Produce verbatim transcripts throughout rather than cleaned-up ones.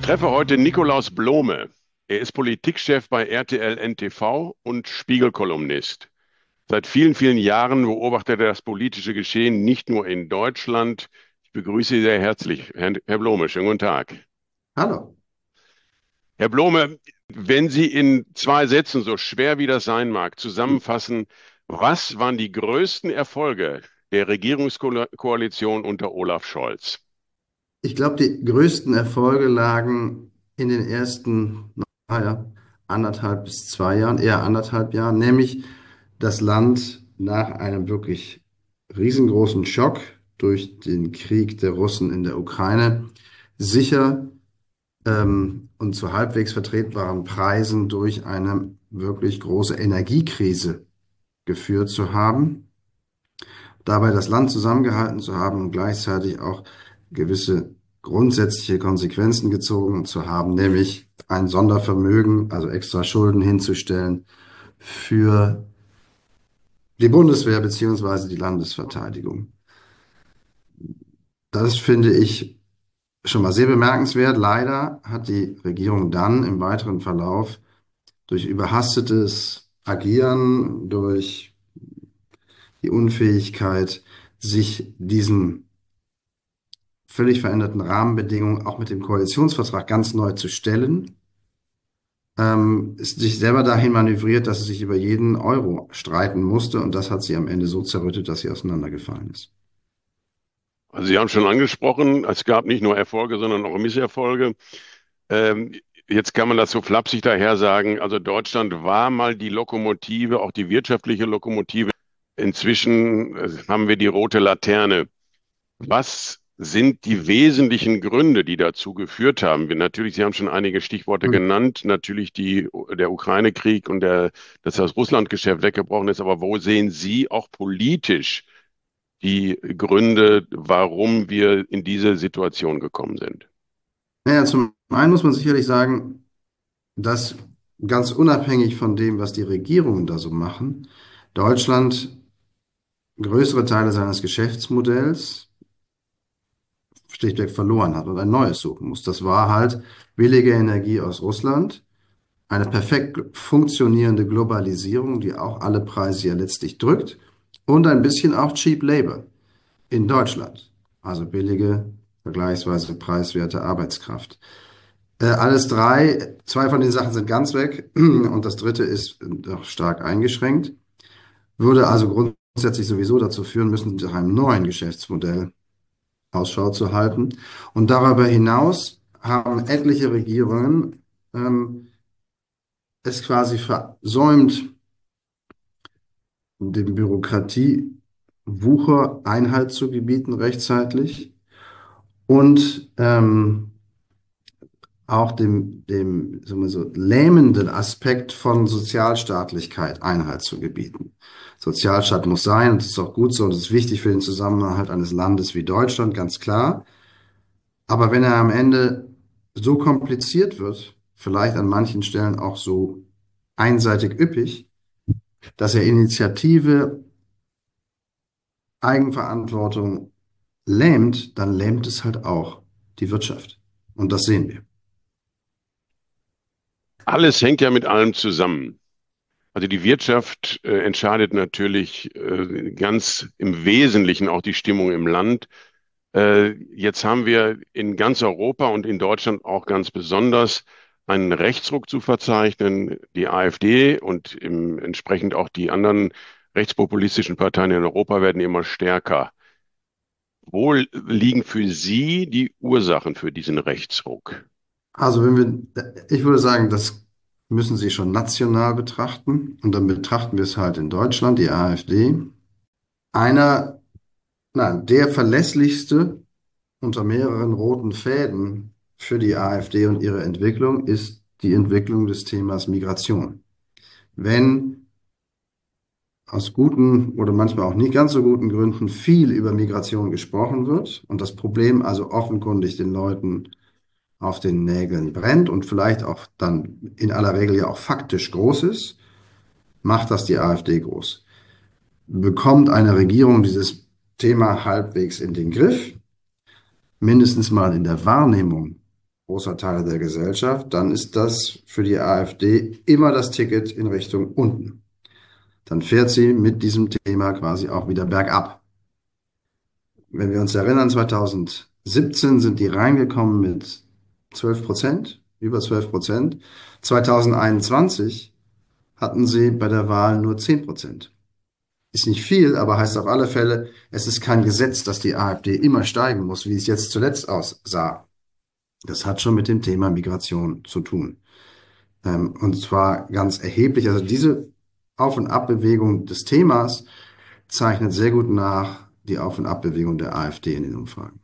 Treffe heute Nikolaus Blome. Er ist Politikchef bei R T L N T V und Spiegel-Kolumnist. Seit vielen, vielen Jahren beobachtet er das politische Geschehen nicht nur in Deutschland. Ich begrüße Sie sehr herzlich, Herr, Herr Blome. Schönen guten Tag. Hallo. Herr Blome, wenn Sie in zwei Sätzen, so schwer wie das sein mag, zusammenfassen, was waren die größten Erfolge der Regierungskoalition unter Olaf Scholz? Ich glaube, die größten Erfolge lagen in den ersten, naja, anderthalb bis zwei Jahren, eher anderthalb Jahren, nämlich das Land nach einem wirklich riesengroßen Schock durch den Krieg der Russen in der Ukraine sicher ähm, und zu halbwegs vertretbaren Preisen durch eine wirklich große Energiekrise geführt zu haben, dabei das Land zusammengehalten zu haben und gleichzeitig auch gewisse grundsätzliche Konsequenzen gezogen zu haben, nämlich ein Sondervermögen, also extra Schulden hinzustellen für die Bundeswehr beziehungsweise die Landesverteidigung. Das finde ich schon mal sehr bemerkenswert. Leider hat die Regierung dann im weiteren Verlauf durch überhastetes Agieren, durch die Unfähigkeit, sich diesen völlig veränderten Rahmenbedingungen auch mit dem Koalitionsvertrag ganz neu zu stellen, ähm, ist sich selber dahin manövriert, dass sie sich über jeden Euro streiten musste und das hat sie am Ende so zerrüttet, dass sie auseinandergefallen ist. Also Sie haben schon angesprochen, es gab nicht nur Erfolge, sondern auch Misserfolge. Ähm, Jetzt kann man das so flapsig daher sagen. Also Deutschland war mal die Lokomotive, auch die wirtschaftliche Lokomotive. Inzwischen äh, haben wir die rote Laterne. Was sind die wesentlichen Gründe, die dazu geführt haben? Wir, natürlich, Sie haben schon einige Stichworte Hm. genannt. Natürlich die, der Ukraine-Krieg und der, dass das Russland-Geschäft weggebrochen ist. Aber wo sehen Sie auch politisch die Gründe, warum wir in diese Situation gekommen sind? Naja, zum einen muss man sicherlich sagen, dass ganz unabhängig von dem, was die Regierungen da so machen, Deutschland größere Teile seines Geschäftsmodells schlichtweg verloren hat und ein neues suchen muss. Das war halt billige Energie aus Russland, eine perfekt funktionierende Globalisierung, die auch alle Preise ja letztlich drückt, und ein bisschen auch Cheap Labor in Deutschland, also billige, vergleichsweise preiswerte Arbeitskraft. Äh, alles drei, zwei von den Sachen sind ganz weg und das dritte ist noch stark eingeschränkt, würde also grundsätzlich sowieso dazu führen müssen, nach einem neuen Geschäftsmodell Ausschau zu halten. Und darüber hinaus haben etliche Regierungen ähm, es quasi versäumt, dem Bürokratiewucher Einhalt zu gebieten rechtzeitig und ähm, auch dem, dem sagen wir so, lähmenden Aspekt von Sozialstaatlichkeit Einhalt zu gebieten. Sozialstaat muss sein und das ist auch gut so und das ist wichtig für den Zusammenhalt eines Landes wie Deutschland, ganz klar. Aber wenn er am Ende so kompliziert wird, vielleicht an manchen Stellen auch so einseitig üppig, dass er Initiative, Eigenverantwortung lähmt, dann lähmt es halt auch die Wirtschaft. Und das sehen wir. Alles hängt ja mit allem zusammen. Also die Wirtschaft äh, entscheidet natürlich äh, ganz im Wesentlichen auch die Stimmung im Land. Äh, jetzt haben wir in ganz Europa und in Deutschland auch ganz besonders einen Rechtsruck zu verzeichnen. Die AfD und im, entsprechend auch die anderen rechtspopulistischen Parteien in Europa werden immer stärker. Wo liegen für Sie die Ursachen für diesen Rechtsruck? Also wenn wir, ich würde sagen, das müssen Sie schon national betrachten. Und dann betrachten wir es halt in Deutschland, die AfD. Einer, nein, der verlässlichste unter mehreren roten Fäden für die AfD und ihre Entwicklung ist die Entwicklung des Themas Migration. Wenn aus guten oder manchmal auch nicht ganz so guten Gründen viel über Migration gesprochen wird und das Problem also offenkundig den Leuten auf den Nägeln brennt und vielleicht auch dann in aller Regel ja auch faktisch groß ist, macht das die AfD groß. Bekommt eine Regierung dieses Thema halbwegs in den Griff, mindestens mal in der Wahrnehmung großer Teile der Gesellschaft, dann ist das für die AfD immer das Ticket in Richtung unten. Dann fährt sie mit diesem Thema quasi auch wieder bergab. Wenn wir uns erinnern, zwanzig siebzehn sind die reingekommen mit zwölf Prozent, über zwölf Prozent. zwanzig einundzwanzig hatten sie bei der Wahl nur zehn Prozent. Ist nicht viel, aber heißt auf alle Fälle, es ist kein Gesetz, dass die AfD immer steigen muss, wie es jetzt zuletzt aussah. Das hat schon mit dem Thema Migration zu tun. Ähm, und zwar ganz erheblich. Also diese Auf- und Abbewegung des Themas zeichnet sehr gut nach die Auf- und Abbewegung der AfD in den Umfragen.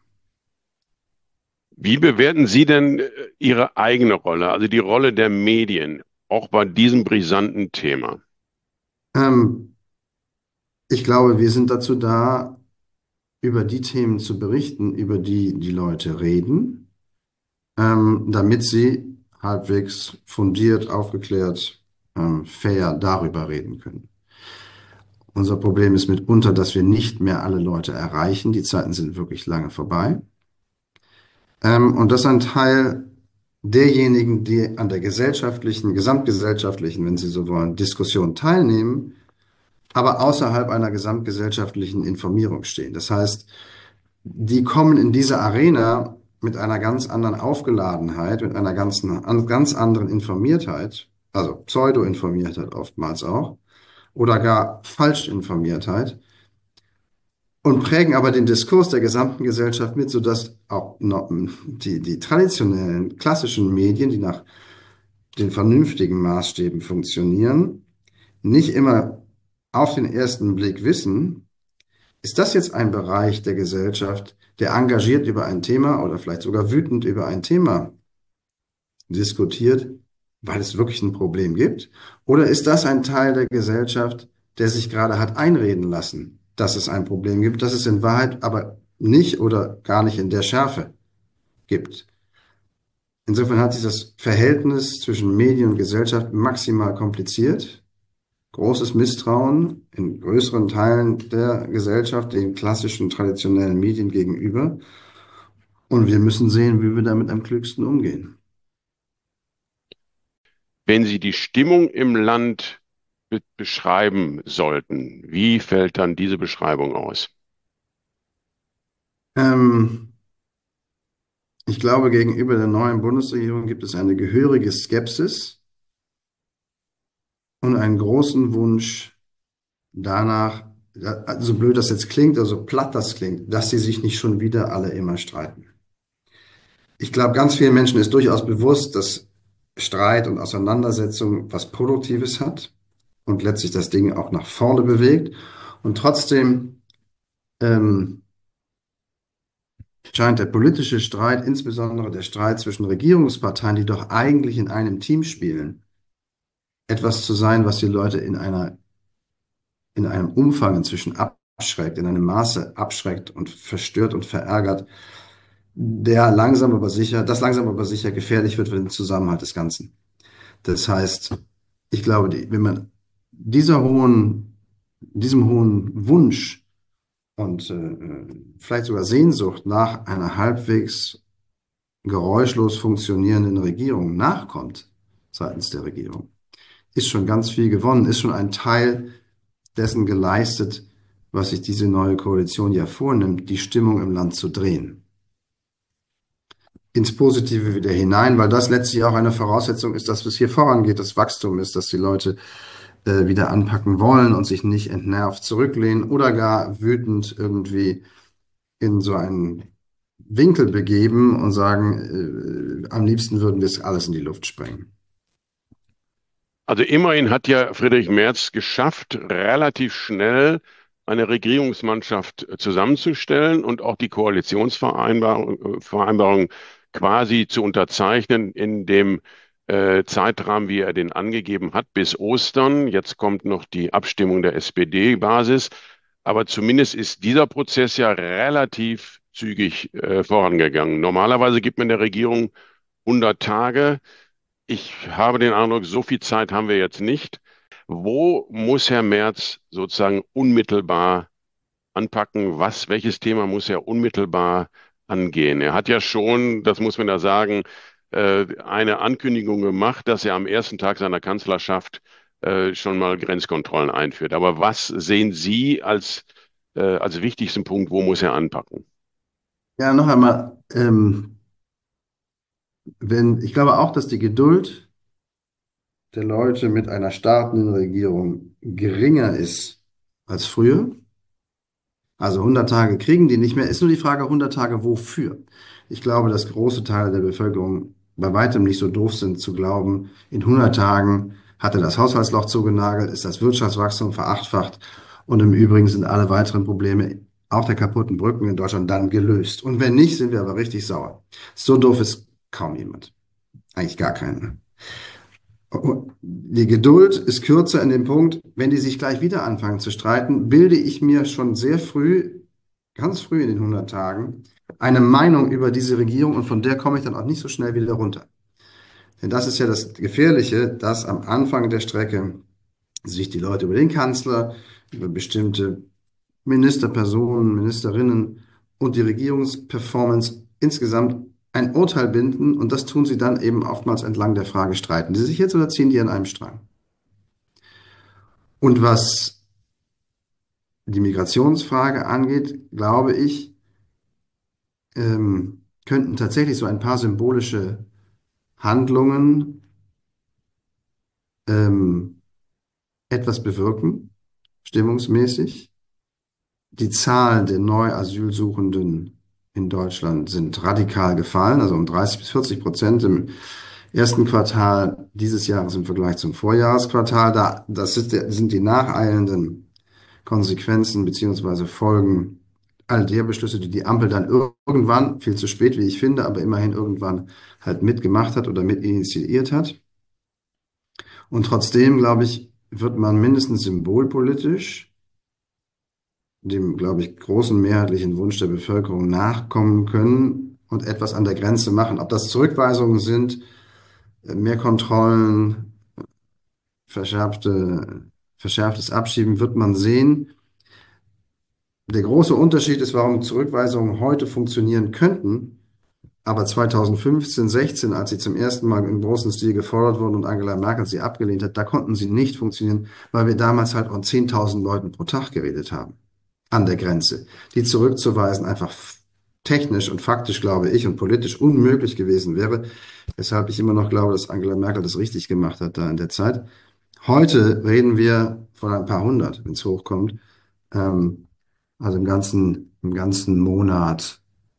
Wie bewerten Sie denn äh, Ihre eigene Rolle, also die Rolle der Medien, auch bei diesem brisanten Thema? Ähm, Ich glaube, wir sind dazu da, über die Themen zu berichten, über die die Leute reden, ähm, damit sie halbwegs fundiert, aufgeklärt, ähm, fair darüber reden können. Unser Problem ist mitunter, dass wir nicht mehr alle Leute erreichen. Die Zeiten sind wirklich lange vorbei. Ähm, und dass ein Teil derjenigen, die an der gesellschaftlichen, gesamtgesellschaftlichen, wenn Sie so wollen, Diskussion teilnehmen, aber außerhalb einer gesamtgesellschaftlichen Informierung stehen. Das heißt, die kommen in diese Arena mit einer ganz anderen Aufgeladenheit, mit einer ganz, an, ganz anderen Informiertheit, also Pseudo-Informiertheit oftmals auch, oder gar Falschinformiertheit und prägen aber den Diskurs der gesamten Gesellschaft mit, sodass auch noch die, die traditionellen, klassischen Medien, die nach den vernünftigen Maßstäben funktionieren, nicht immer auf den ersten Blick wissen, ist das jetzt ein Bereich der Gesellschaft, der engagiert über ein Thema oder vielleicht sogar wütend über ein Thema diskutiert, weil es wirklich ein Problem gibt? Oder ist das ein Teil der Gesellschaft, der sich gerade hat einreden lassen, dass es ein Problem gibt, das es in Wahrheit aber nicht oder gar nicht in der Schärfe gibt? Insofern hat sich das Verhältnis zwischen Medien und Gesellschaft maximal kompliziert. Großes Misstrauen in größeren Teilen der Gesellschaft den klassischen traditionellen Medien gegenüber. Und wir müssen sehen, wie wir damit am klügsten umgehen. Wenn Sie die Stimmung im Land be beschreiben sollten, wie fällt dann diese Beschreibung aus? Ähm, Ich glaube, gegenüber der neuen Bundesregierung gibt es eine gehörige Skepsis und einen großen Wunsch danach, so blöd das jetzt klingt, also platt das klingt, dass sie sich nicht schon wieder alle immer streiten. Ich glaube, ganz vielen Menschen ist durchaus bewusst, dass Streit und Auseinandersetzung was Produktives hat und letztlich das Ding auch nach vorne bewegt. Und trotzdem ähm, scheint der politische Streit, insbesondere der Streit zwischen Regierungsparteien, die doch eigentlich in einem Team spielen, etwas zu sein, was die Leute in einer, in einem Umfang inzwischen abschreckt, in einem Maße abschreckt und verstört und verärgert, der langsam aber sicher, das langsam aber sicher gefährlich wird für den Zusammenhalt des Ganzen. Das heißt, ich glaube, die, wenn man dieser hohen, diesem hohen Wunsch und äh, vielleicht sogar Sehnsucht nach einer halbwegs geräuschlos funktionierenden Regierung nachkommt, seitens der Regierung, ist schon ganz viel gewonnen, ist schon ein Teil dessen geleistet, was sich diese neue Koalition ja vornimmt, die Stimmung im Land zu drehen. Ins Positive wieder hinein, weil das letztlich auch eine Voraussetzung ist, dass es hier vorangeht, das Wachstum ist, dass die Leute äh, wieder anpacken wollen und sich nicht entnervt zurücklehnen oder gar wütend irgendwie in so einen Winkel begeben und sagen, äh, am liebsten würden wir es alles in die Luft sprengen. Also immerhin hat ja Friedrich Merz geschafft, relativ schnell eine Regierungsmannschaft äh, zusammenzustellen und auch die Koalitionsvereinbarung äh, Vereinbarung quasi zu unterzeichnen in dem äh, Zeitrahmen, wie er den angegeben hat, bis Ostern. Jetzt kommt noch die Abstimmung der S P D-Basis. Aber zumindest ist dieser Prozess ja relativ zügig äh, vorangegangen. Normalerweise gibt man der Regierung hundert Tage. Ich habe den Eindruck, so viel Zeit haben wir jetzt nicht. Wo muss Herr Merz sozusagen unmittelbar anpacken? Was, welches Thema muss er unmittelbar angehen? Er hat ja schon, das muss man da sagen, äh, eine Ankündigung gemacht, dass er am ersten Tag seiner Kanzlerschaft äh, schon mal Grenzkontrollen einführt. Aber was sehen Sie als, äh, als wichtigsten Punkt, wo muss er anpacken? Ja, noch einmal, ähm, wenn, ich glaube auch, dass die Geduld der Leute mit einer startenden Regierung geringer ist als früher. Also hundert Tage kriegen die nicht mehr. Ist nur die Frage, hundert Tage wofür? Ich glaube, dass große Teile der Bevölkerung bei weitem nicht so doof sind zu glauben, in hundert Tagen hat er das Haushaltsloch zugenagelt, ist das Wirtschaftswachstum verachtfacht und im Übrigen sind alle weiteren Probleme, auch der kaputten Brücken in Deutschland, dann gelöst. Und wenn nicht, sind wir aber richtig sauer. So doof ist kaum jemand. Eigentlich gar keiner. Die Geduld ist kürzer in dem Punkt, wenn die sich gleich wieder anfangen zu streiten, bilde ich mir schon sehr früh, ganz früh in den hundert Tagen, eine Meinung über diese Regierung und von der komme ich dann auch nicht so schnell wieder runter. Denn das ist ja das Gefährliche, dass am Anfang der Strecke sich die Leute über den Kanzler, über bestimmte Ministerpersonen, Ministerinnen und die Regierungsperformance insgesamt ein Urteil binden und das tun sie dann eben oftmals entlang der Frage, streiten die sich jetzt oder ziehen die an einem Strang? Und was die Migrationsfrage angeht, glaube ich, ähm, könnten tatsächlich so ein paar symbolische Handlungen ähm, etwas bewirken, stimmungsmäßig. Die Zahl der Neu-Asylsuchenden in Deutschland sind radikal gefallen, also um dreißig bis vierzig Prozent im ersten Quartal dieses Jahres im Vergleich zum Vorjahresquartal. Da, das sind, sind die nacheilenden Konsequenzen beziehungsweise Folgen all der Beschlüsse, die die Ampel dann irgendwann, viel zu spät, wie ich finde, aber immerhin irgendwann halt mitgemacht hat oder mit initiiert hat. Und trotzdem, glaube ich, wird man mindestens symbolpolitisch dem, glaube ich, großen mehrheitlichen Wunsch der Bevölkerung nachkommen können und etwas an der Grenze machen. Ob das Zurückweisungen sind, mehr Kontrollen, verschärfte, verschärftes Abschieben, wird man sehen. Der große Unterschied ist, warum Zurückweisungen heute funktionieren könnten, aber zweitausendfünfzehn, sechzehn, als sie zum ersten Mal im großen Stil gefordert wurden und Angela Merkel sie abgelehnt hat, da konnten sie nicht funktionieren, weil wir damals halt von zehntausend Leuten pro Tag geredet haben. An der Grenze. Die zurückzuweisen einfach technisch und faktisch, glaube ich, und politisch unmöglich gewesen wäre, weshalb ich immer noch glaube, dass Angela Merkel das richtig gemacht hat da in der Zeit. Heute reden wir von ein paar hundert, wenn es hochkommt. Ähm, also im ganzen, im ganzen Monat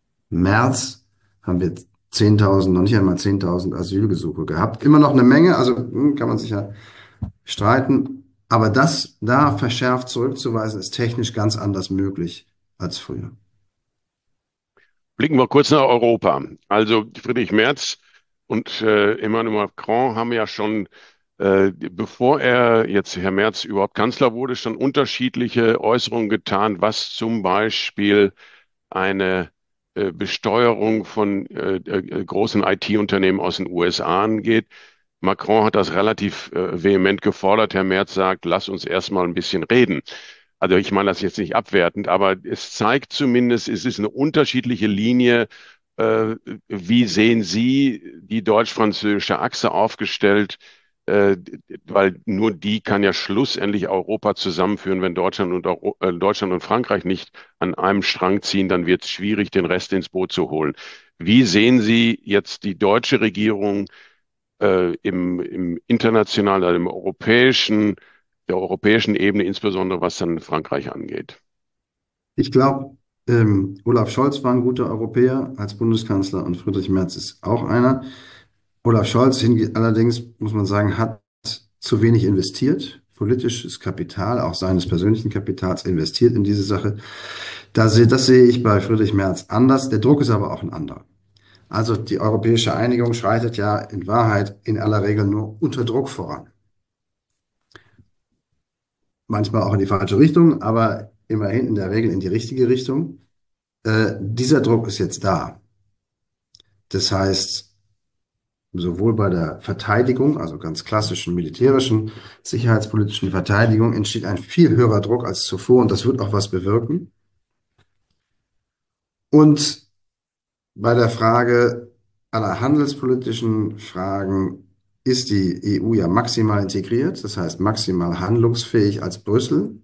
März haben wir zehntausend, noch nicht einmal zehntausend Asylgesuche gehabt. Immer noch eine Menge, also hm, kann man sich ja streiten. Aber das da verschärft zurückzuweisen, ist technisch ganz anders möglich als früher. Blicken wir kurz nach Europa. Also Friedrich Merz und äh, Emmanuel Macron haben ja schon, äh, bevor er jetzt Herr Merz überhaupt Kanzler wurde, schon unterschiedliche Äußerungen getan, was zum Beispiel eine äh, Besteuerung von äh, äh, großen I T-Unternehmen aus den U S A angeht. Macron hat das relativ äh, vehement gefordert. Herr Merz sagt, lass uns erstmal ein bisschen reden. Also ich meine das jetzt nicht abwertend, aber es zeigt zumindest, es ist eine unterschiedliche Linie. Äh, wie sehen Sie die deutsch-französische Achse aufgestellt? Äh, weil nur die kann ja schlussendlich Europa zusammenführen. Wenn Deutschland und, Euro, äh, Deutschland und Frankreich nicht an einem Strang ziehen, dann wird es schwierig, den Rest ins Boot zu holen. Wie sehen Sie jetzt die deutsche Regierung äh, im, im internationalen, also im europäischen, der europäischen Ebene, insbesondere was dann Frankreich angeht? Ich glaube, ähm, Olaf Scholz war ein guter Europäer als Bundeskanzler und Friedrich Merz ist auch einer. Olaf Scholz hinge allerdings, muss man sagen, hat zu wenig investiert. Politisches Kapital, auch seines persönlichen Kapitals, investiert in diese Sache. Da sehe, das sehe ich bei Friedrich Merz anders. Der Druck ist aber auch ein anderer. Also die europäische Einigung schreitet ja in Wahrheit in aller Regel nur unter Druck voran. Manchmal auch in die falsche Richtung, aber immerhin in der Regel in die richtige Richtung. Äh, dieser Druck ist jetzt da. Das heißt, sowohl bei der Verteidigung, also ganz klassischen militärischen, sicherheitspolitischen Verteidigung, entsteht ein viel höherer Druck als zuvor und das wird auch was bewirken. Und bei der Frage aller handelspolitischen Fragen ist die E U ja maximal integriert, das heißt maximal handlungsfähig als Brüssel.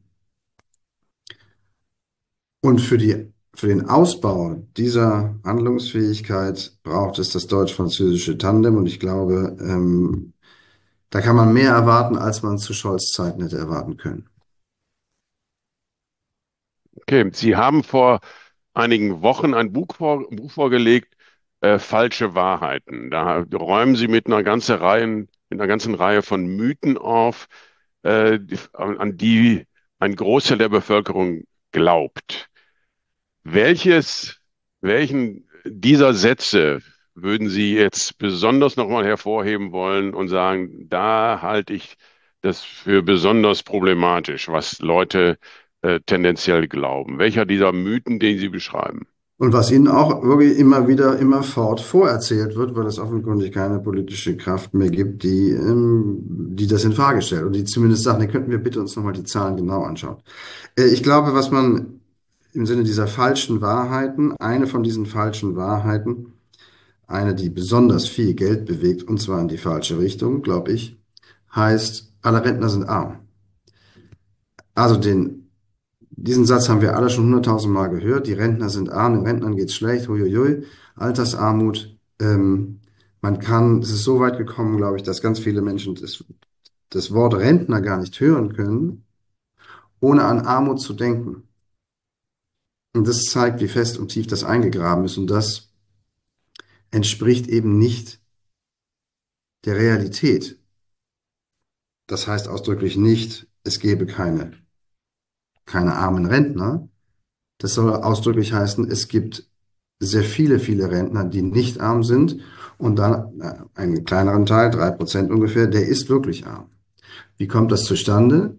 Und für die, für den Ausbau dieser Handlungsfähigkeit braucht es das deutsch-französische Tandem. Und ich glaube, ähm, da kann man mehr erwarten, als man zu Scholz Zeiten hätte erwarten können. Okay, Sie haben vor einigen Wochen ein Buch, vor, Buch vorgelegt, äh, Falsche Wahrheiten. Da räumen Sie mit einer ganzen Reihe, mit einer ganzen Reihe von Mythen auf, äh, die, an die ein Großteil der Bevölkerung glaubt. Welches, welchen dieser Sätze würden Sie jetzt besonders nochmal hervorheben wollen und sagen, da halte ich das für besonders problematisch, was Leute äh, tendenziell glauben? Welcher dieser Mythen, den Sie beschreiben? Und was ihnen auch wirklich immer wieder, immerfort vorerzählt wird, weil es offenkundig keine politische Kraft mehr gibt, die, ähm, die das in Frage stellt und die zumindest sagen, dann könnten wir bitte uns nochmal die Zahlen genau anschauen. Äh, ich glaube, was man im Sinne dieser falschen Wahrheiten, eine von diesen falschen Wahrheiten, eine, die besonders viel Geld bewegt, und zwar in die falsche Richtung, glaube ich, heißt, alle Rentner sind arm. Also den, diesen Satz haben wir alle schon hunderttausend Mal gehört. Die Rentner sind arm, den Rentnern geht's schlecht, huiuiui, Altersarmut. Ähm, man kann, es ist so weit gekommen, glaube ich, dass ganz viele Menschen das, das Wort Rentner gar nicht hören können, ohne an Armut zu denken. Und das zeigt, wie fest und tief das eingegraben ist. Und das entspricht eben nicht der Realität. Das heißt ausdrücklich nicht, es gäbe keine, keine armen Rentner. Das soll ausdrücklich heißen, es gibt sehr viele, viele Rentner, die nicht arm sind. Und dann äh, einen kleineren Teil, drei Prozent ungefähr, der ist wirklich arm. Wie kommt das zustande?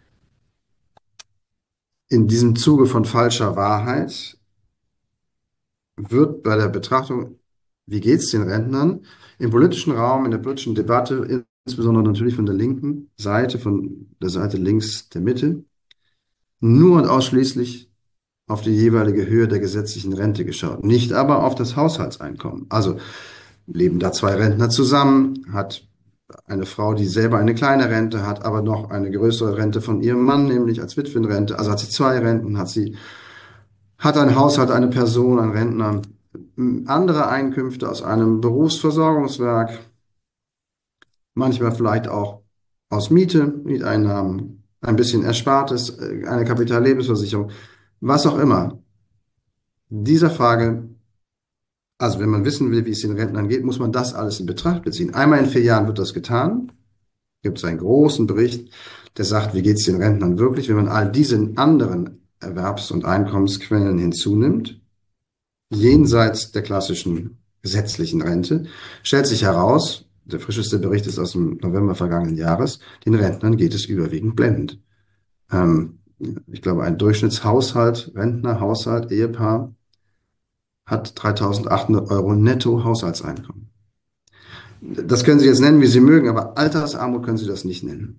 In diesem Zuge von falscher Wahrheit wird bei der Betrachtung, wie geht es den Rentnern, im politischen Raum, in der politischen Debatte, insbesondere natürlich von der linken Seite, von der Seite links der Mitte, nur und ausschließlich auf die jeweilige Höhe der gesetzlichen Rente geschaut, nicht aber auf das Haushaltseinkommen. Also leben da zwei Rentner zusammen, hat eine Frau, die selber eine kleine Rente hat, aber noch eine größere Rente von ihrem Mann, nämlich als Witwenrente. Also hat sie zwei Renten, hat sie, hat ein Haushalt, eine Person, ein Rentner, andere Einkünfte aus einem Berufsversorgungswerk, manchmal vielleicht auch aus Miete, Mieteinnahmen, ein bisschen Erspartes, äh, eine Kapitallebensversicherung, was auch immer. Dieser Frage, also wenn man wissen will, wie es den Rentnern geht, muss man das alles in Betracht beziehen. Einmal in vier Jahren wird das getan. Gibt es einen großen Bericht, der sagt, wie geht es den Rentnern wirklich, wenn man all diese anderen Erwerbs- und Einkommensquellen hinzunimmt, jenseits der klassischen gesetzlichen Rente, stellt sich heraus, der frischeste Bericht ist aus dem November vergangenen Jahres, den Rentnern geht es überwiegend blendend. Ähm, ich glaube, ein Durchschnittshaushalt, Rentner, Haushalt, Ehepaar, hat dreitausendachthundert Euro netto Haushaltseinkommen. Das können Sie jetzt nennen, wie Sie mögen, aber Altersarmut können Sie das nicht nennen.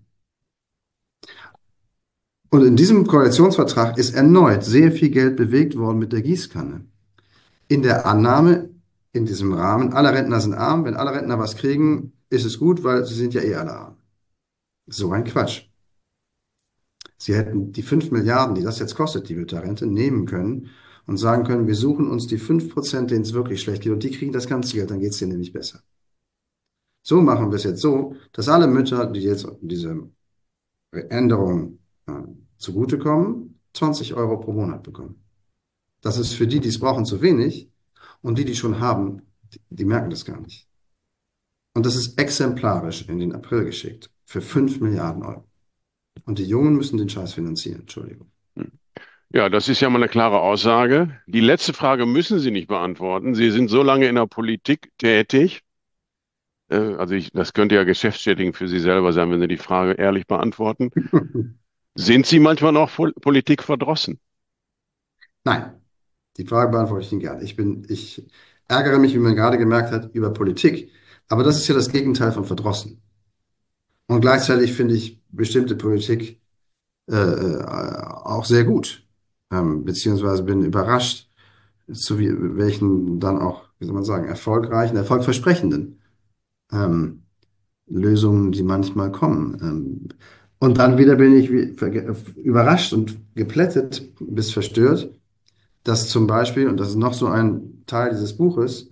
Und in diesem Koalitionsvertrag ist erneut sehr viel Geld bewegt worden mit der Gießkanne. In der Annahme, in diesem Rahmen, alle Rentner sind arm, wenn alle Rentner was kriegen, ist es gut, weil sie sind ja eh alle arm. So ein Quatsch. Sie hätten die fünf Milliarden, die das jetzt kostet, die Mütterrente, nehmen können und sagen können, wir suchen uns die fünf Prozent, denen es wirklich schlecht geht, und die kriegen das ganze Geld, dann geht es denen nämlich besser. So machen wir es jetzt so, dass alle Mütter, die jetzt diese Änderung äh, zugutekommen, zwanzig Euro pro Monat bekommen. Das ist für die, die es brauchen, zu wenig, und die, die schon haben, die, die merken das gar nicht. Und das ist exemplarisch in den April geschickt für fünf Milliarden Euro. Und die Jungen müssen den Scheiß finanzieren. Entschuldigung. Ja, das ist ja mal eine klare Aussage. Die letzte Frage müssen Sie nicht beantworten. Sie sind so lange in der Politik tätig. Äh, also ich, das könnte ja geschäftsschädigend für Sie selber sein, wenn Sie die Frage ehrlich beantworten. Sind Sie manchmal noch Pol- Politik verdrossen? Nein, die Frage beantworte ich Ihnen gerne. Ich bin, ich ärgere mich, wie man gerade gemerkt hat, über Politik. Aber das ist ja das Gegenteil von verdrossen. Und gleichzeitig finde ich bestimmte Politik äh, äh, auch sehr gut. Ähm, beziehungsweise bin überrascht, zu wie- welchen dann auch, wie soll man sagen, erfolgreichen, erfolgversprechenden ähm, Lösungen, die manchmal kommen. Ähm, und dann wieder bin ich wie- verge- überrascht und geplättet bis verstört, dass zum Beispiel, und das ist noch so ein Teil dieses Buches,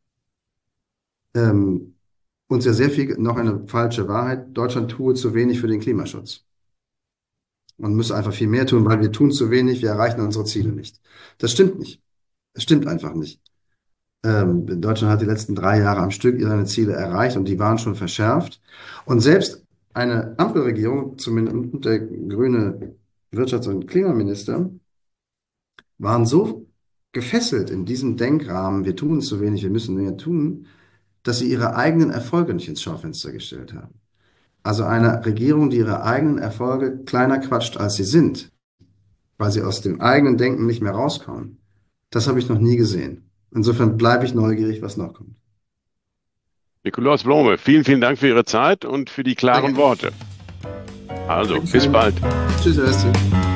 ähm, uns ja sehr viel, noch eine falsche Wahrheit, Deutschland tue zu wenig für den Klimaschutz. Man müsse einfach viel mehr tun, weil wir tun zu wenig, wir erreichen unsere Ziele nicht. Das stimmt nicht. Das stimmt einfach nicht. Ähm, Deutschland hat die letzten drei Jahre am Stück seine Ziele erreicht und die waren schon verschärft. Und selbst eine Ampelregierung, zumindest der grüne Wirtschafts- und Klimaminister, waren so gefesselt in diesem Denkrahmen, wir tun zu wenig, wir müssen mehr tun, dass sie ihre eigenen Erfolge nicht ins Schaufenster gestellt haben. Also eine Regierung, die ihre eigenen Erfolge kleiner quatscht, als sie sind, weil sie aus dem eigenen Denken nicht mehr rauskommen, das habe ich noch nie gesehen. Insofern bleibe ich neugierig, was noch kommt. Nikolaus Blome, vielen, vielen Dank für Ihre Zeit und für die Sehr klaren gerne. Worte. Also, bis Dankeschön. bald. Tschüss, Herr Westi.